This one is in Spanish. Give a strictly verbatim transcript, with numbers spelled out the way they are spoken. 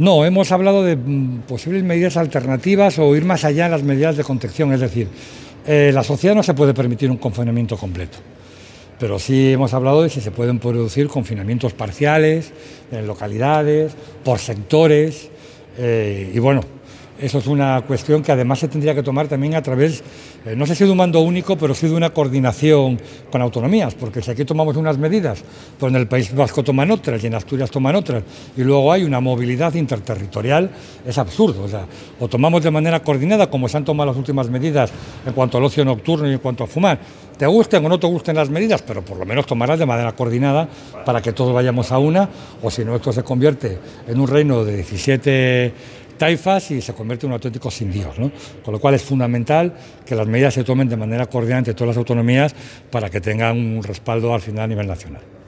No, hemos hablado de mm, posibles medidas alternativas o ir más allá en las medidas de contención, es decir, eh, la sociedad no se puede permitir un confinamiento completo, pero sí hemos hablado de si se pueden producir confinamientos parciales en localidades, por sectores, eh, y bueno, eso es una cuestión que además se tendría que tomar también a través, eh, no sé si de un mando único, pero sí de una coordinación con autonomías, porque si aquí tomamos unas medidas, pues en el País Vasco toman otras y en Asturias toman otras, y luego hay una movilidad interterritorial, es absurdo. O sea, o tomamos de manera coordinada, como se han tomado las últimas medidas en cuanto al ocio nocturno y en cuanto a fumar, te gusten o no te gusten las medidas, pero por lo menos tomarlas de manera coordinada para que todos vayamos a una, o si no, esto se convierte en un reino de diecisiete taifas y se convierte en un auténtico sin Dios, ¿no? Con lo cual es fundamental que las medidas se tomen de manera coordinada entre todas las autonomías para que tengan un respaldo al final a nivel nacional.